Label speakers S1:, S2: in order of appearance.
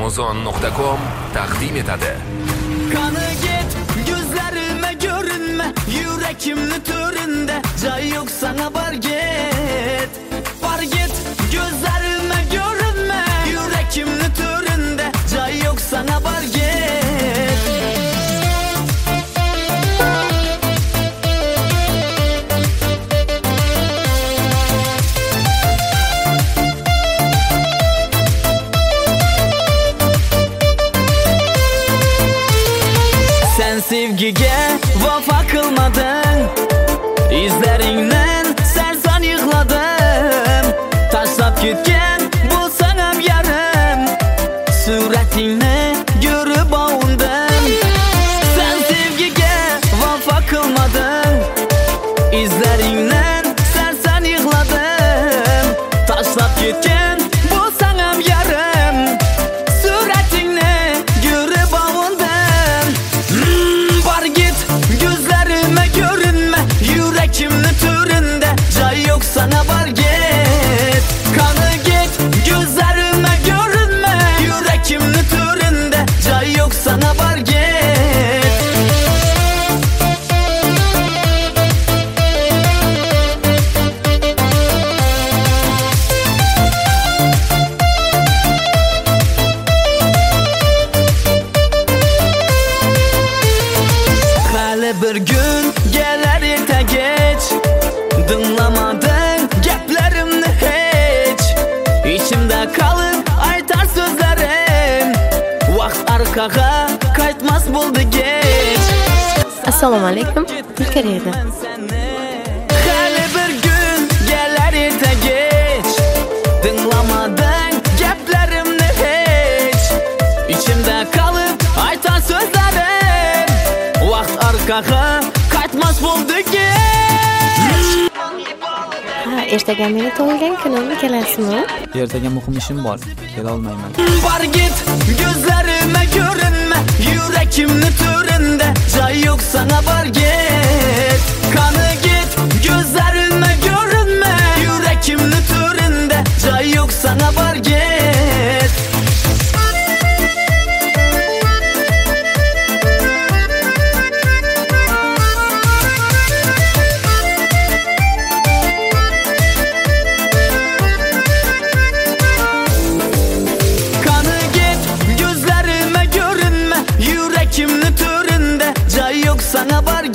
S1: Amazon.com taqdim etadi.
S2: Qani git, gözlerime görünme, yürekimni töründe, joy yo'q sana bar git. Bar git, gözlerime görünme, yürekimni töründe, joy yo'q sana bar git. Sevgiga vafo qilmading, izlaringdan sarson yig'ladim. Tashlab ketgan bo'lsang ham yarim, suratingni ko'rib ovundim. Sen sevgiga vafo qilmading, izlaringdan sarson yig'ladim. Tashlab ketgan bo'lsang ham yarim, suratingni ko'rib ovundim. Gözlerime görünme, yürekimni töründe, joy yo'q sana bar git. Qani git, gözlerime görünme, yürekimni töründe, joy yo'q sana bar git. Bir gün gelir erta geç, dinlamadın gaplerimni hiç. İçimde kalıp aytar sözlerim, vaqt arqaga qaytmas bo'ldi geç.
S3: Assalomu alaykum, Turkiyada.
S2: Hali bir gün gelir erta geç, dinlamadın gaplerimni hiç. İçimde kalıp aytar sözlerim, vaqt arqaga qaytmas bo'ldi geç.
S3: Ertaga meni tug'ilgan kunim, kelasizmi?
S4: Ertaga muhim ishim bor, kela olmayman.
S2: Bar git, gözlerime görünme, yürekimni töründe, joy yo'q sana bar git. Qani git, gözlerime görünme, yürekimni töründe, joy yo'q sana bar git. Yürekimni töründe, joy yo'q sana bar